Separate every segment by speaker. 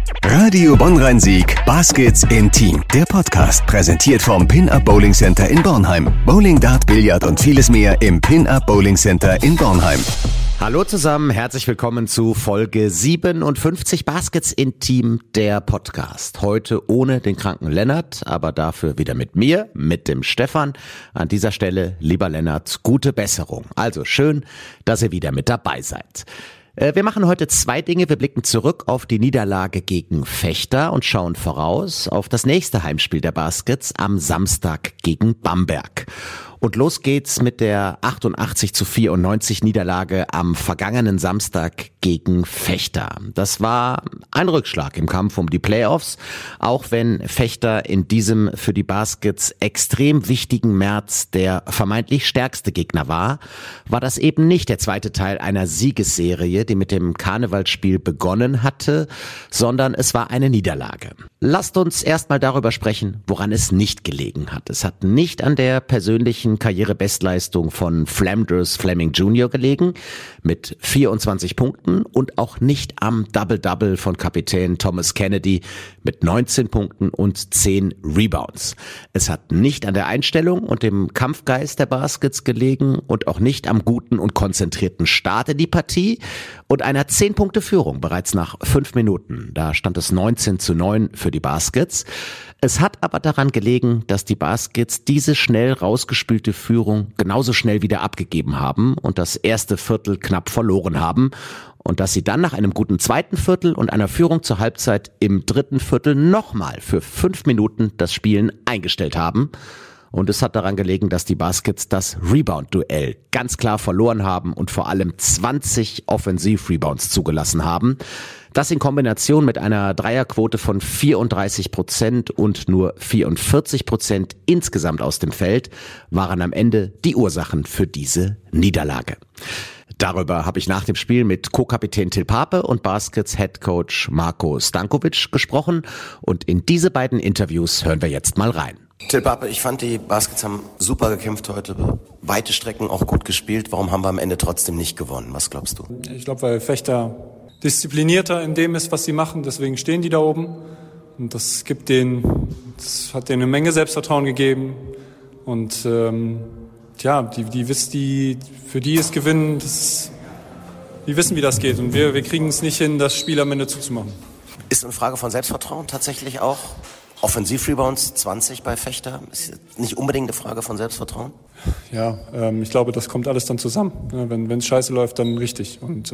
Speaker 1: Radio Bonn-Rhein-Sieg Baskets Intim, der Podcast, präsentiert vom Pin-Up Bowling Center in Bornheim. Bowling, Dart, Billard und vieles mehr im Pin-Up Bowling Center in Bornheim.
Speaker 2: Hallo zusammen, herzlich willkommen zu Folge 57 Baskets Intim, der Podcast. Heute ohne den kranken Lennart, aber dafür wieder mit mir, mit dem Stefan. An dieser Stelle, lieber Lennart, gute Besserung. Also schön, dass ihr wieder mit dabei seid. Wir machen heute zwei Dinge. Wir blicken zurück auf die Niederlage gegen Vechta und schauen voraus auf das nächste Heimspiel der Baskets am Samstag gegen Bamberg. Und los geht's mit der 88:94 Niederlage am vergangenen Samstag gegen Vechta. Das war ein Rückschlag im Kampf um die Playoffs. Auch wenn Vechta in diesem für die Baskets extrem wichtigen März der vermeintlich stärkste Gegner war das eben nicht der zweite Teil einer Siegesserie, die mit dem Karnevalsspiel begonnen hatte, sondern es war eine Niederlage. Lasst uns erstmal darüber sprechen, woran es nicht gelegen hat. Es hat nicht an der persönlichen Karrierebestleistung von Flanders Fleming Jr. gelegen mit 24 Punkten und auch nicht am Double-Double von Kapitän Thomas Kennedy mit 19 Punkten und 10 Rebounds. Es hat nicht an der Einstellung und dem Kampfgeist der Baskets gelegen und auch nicht am guten und konzentrierten Start in die Partie und einer 10-Punkte-Führung bereits nach 5 Minuten. Da stand es 19:9 für die Baskets. Es hat aber daran gelegen, dass die Baskets diese schnell rausgespülte Führung genauso schnell wieder abgegeben haben und das erste Viertel knapp verloren haben und dass sie dann nach einem guten zweiten Viertel und einer Führung zur Halbzeit im dritten Viertel nochmal für 5 Minuten das Spielen eingestellt haben. Und es hat daran gelegen, dass die Baskets das Rebound-Duell ganz klar verloren haben und vor allem 20 Offensiv-Rebounds zugelassen haben. Das in Kombination mit einer Dreierquote von 34% und nur 44% insgesamt aus dem Feld waren am Ende die Ursachen für diese Niederlage. Darüber habe ich nach dem Spiel mit Co-Kapitän Till Pape und Baskets Headcoach Marko Stankovic gesprochen und in diese beiden Interviews hören wir jetzt mal rein.
Speaker 3: Till Pape, ich fand, die Baskets haben super gekämpft heute, weite Strecken auch gut gespielt. Warum haben wir am Ende trotzdem nicht gewonnen? Was glaubst du?
Speaker 4: Ich glaube, weil Vechta disziplinierter in dem ist, was sie machen. Deswegen stehen die da oben. Und das hat denen eine Menge Selbstvertrauen gegeben. Und für die ist Gewinnen, die wissen, wie das geht. Und wir kriegen es nicht hin, das Spiel am Ende zuzumachen.
Speaker 3: Ist eine Frage von Selbstvertrauen tatsächlich auch? Offensiv-Rebounds 20 bei Vechta, ist nicht unbedingt eine Frage von Selbstvertrauen?
Speaker 4: Ja, ich glaube, das kommt alles dann zusammen. Wenn es scheiße läuft, dann richtig. Und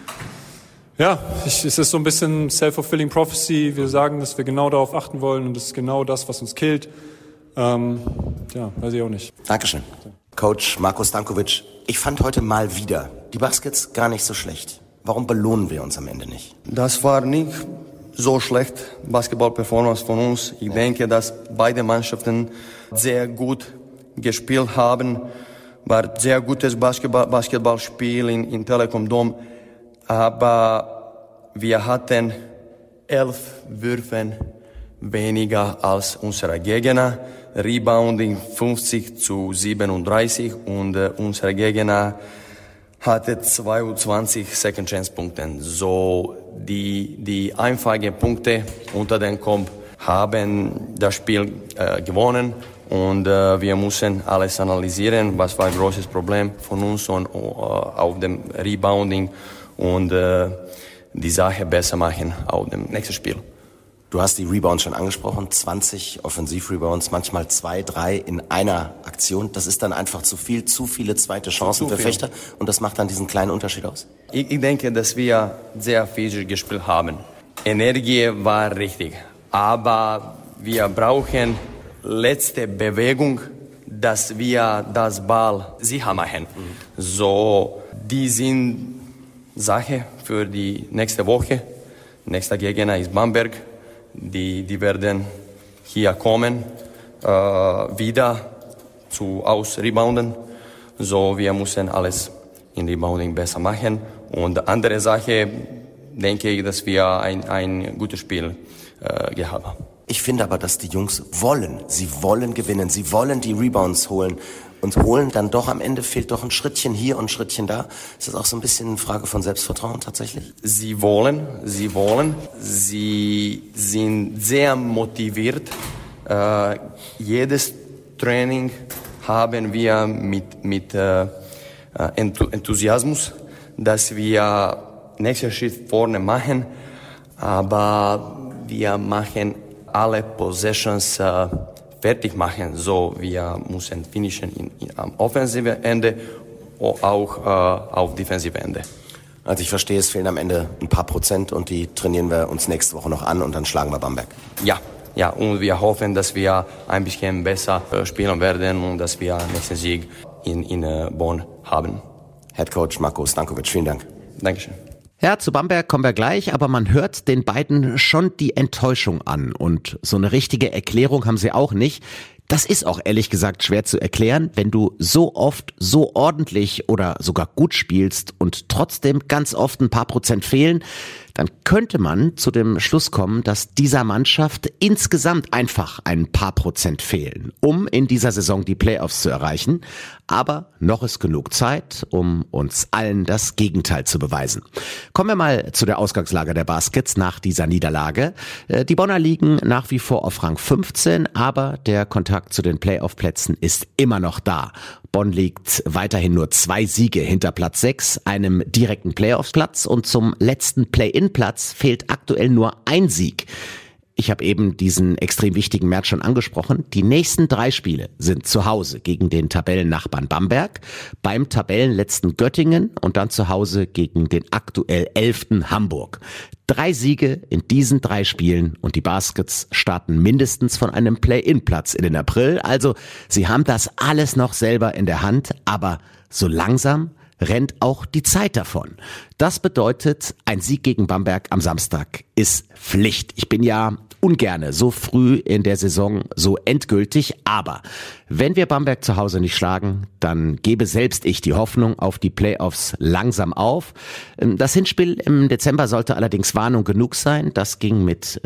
Speaker 4: es ist so ein bisschen self-fulfilling prophecy. Wir sagen, dass wir genau darauf achten wollen und das ist genau das, was uns killt. Weiß ich auch nicht.
Speaker 3: Dankeschön. Coach Marko Stankovic, ich fand heute mal wieder die Baskets gar nicht so schlecht. Warum belohnen wir uns am Ende nicht?
Speaker 5: Das war nicht so schlecht, Basketball-Performance von uns. Ich denke, dass beide Mannschaften sehr gut gespielt haben. War sehr gutes Basketballspiel in Telekom Dom. Aber wir hatten 11 Würfe weniger als unsere Gegner. Rebounding 50:37 und unsere Gegner hatte 22 Second-Chance-Punkte. So die einfachen Punkte unter den Komp haben das Spiel gewonnen und wir müssen alles analysieren, was war ein großes Problem von uns und, auf dem Rebounding und die Sache besser machen auf dem nächsten Spiel.
Speaker 3: Du hast die Rebounds schon angesprochen, 20 Offensiv-Rebounds, manchmal 2, 3 in einer Aktion. Das ist dann einfach zu viel, zu viele zweite Chancen für Vechta und das macht dann diesen kleinen Unterschied aus?
Speaker 5: Ich denke, dass wir sehr physisch gespielt haben. Energie war richtig, aber wir brauchen letzte Bewegung, dass wir das Ball sicher machen. So, die sind Sache für die nächste Woche. Nächster Gegner ist Bamberg. Die werden hier kommen, wieder aus Rebounden. So, wir müssen alles in Rebounding besser machen. Und andere Sache, denke ich, dass wir ein gutes Spiel gehabt haben.
Speaker 3: Ich finde aber, dass die Jungs wollen. Sie wollen gewinnen. Sie wollen die Rebounds holen. und holen dann doch am Ende, fehlt doch ein Schrittchen hier und ein Schrittchen da. Ist das auch so ein bisschen eine Frage von Selbstvertrauen tatsächlich?
Speaker 5: Sie wollen, sie sind sehr motiviert. Jedes Training haben wir mit Enthusiasmus, dass wir nächsten Schritt vorne machen, aber wir machen alle Possessions fertig machen, so wir müssen finishen am offensiven Ende, auch auf defensive Ende.
Speaker 3: Also ich verstehe, es fehlen am Ende ein paar Prozent und die trainieren wir uns nächste Woche noch an und dann schlagen wir Bamberg.
Speaker 5: Ja, und wir hoffen, dass wir ein bisschen besser spielen werden und dass wir nächsten Sieg in Bonn haben.
Speaker 3: Headcoach Marko Stankovic, vielen Dank.
Speaker 5: Dankeschön.
Speaker 2: Ja, zu Bamberg kommen wir gleich, aber man hört den beiden schon die Enttäuschung an und so eine richtige Erklärung haben sie auch nicht. Das ist auch ehrlich gesagt schwer zu erklären, wenn du so oft so ordentlich oder sogar gut spielst und trotzdem ganz oft ein paar Prozent fehlen, dann könnte man zu dem Schluss kommen, dass dieser Mannschaft insgesamt einfach ein paar Prozent fehlen, um in dieser Saison die Playoffs zu erreichen. Aber noch ist genug Zeit, um uns allen das Gegenteil zu beweisen. Kommen wir mal zu der Ausgangslage der Baskets nach dieser Niederlage. Die Bonner liegen nach wie vor auf Rang 15, aber der Kontakt zu den Playoff-Plätzen ist immer noch da. Bonn liegt weiterhin nur 2 Siege hinter Platz 6, einem direkten Playoff-Platz, und zum letzten Play-in-Platz fehlt aktuell nur ein Sieg. Ich habe eben diesen extrem wichtigen Match schon angesprochen. Die nächsten 3 Spiele sind zu Hause gegen den Tabellennachbarn Bamberg, beim Tabellenletzten Göttingen und dann zu Hause gegen den aktuell 11. Hamburg. 3 Siege in diesen 3 Spielen und die Baskets starten mindestens von einem Play-in-Platz in den April. Also sie haben das alles noch selber in der Hand, aber so langsam rennt auch die Zeit davon. Das bedeutet, ein Sieg gegen Bamberg am Samstag ist Pflicht. Ich bin ja ungerne so früh in der Saison so endgültig, aber wenn wir Bamberg zu Hause nicht schlagen, dann gebe selbst ich die Hoffnung auf die Playoffs langsam auf. Das Hinspiel im Dezember sollte allerdings Warnung genug sein. Das ging mit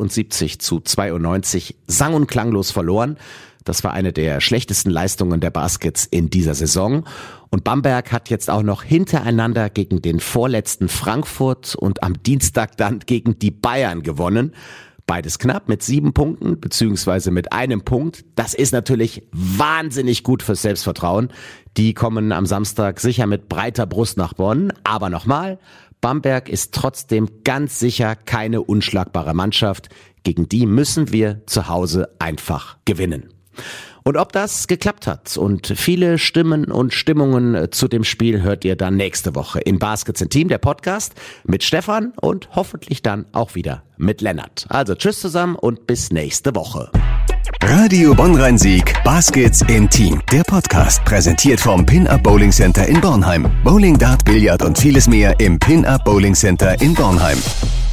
Speaker 2: 73-92 sang- und klanglos verloren. Das war eine der schlechtesten Leistungen der Baskets in dieser Saison. Und Bamberg hat jetzt auch noch hintereinander gegen den vorletzten Frankfurt und am Dienstag dann gegen die Bayern gewonnen. Beides knapp mit 7 Punkten beziehungsweise mit 1 Punkt. Das ist natürlich wahnsinnig gut fürs Selbstvertrauen. Die kommen am Samstag sicher mit breiter Brust nach Bonn. Aber nochmal, Bamberg ist trotzdem ganz sicher keine unschlagbare Mannschaft. Gegen die müssen wir zu Hause einfach gewinnen. Und ob das geklappt hat und viele Stimmen und Stimmungen zu dem Spiel hört ihr dann nächste Woche in Baskets in Team, der Podcast mit Stefan und hoffentlich dann auch wieder mit Lennart. Also tschüss zusammen und bis nächste Woche.
Speaker 1: Radio Bonn-Rhein-Sieg, Baskets in Team, der Podcast, präsentiert vom Pin-Up Bowling Center in Bornheim. Bowling, Dart, Billard und vieles mehr im Pin-Up Bowling Center in Bornheim.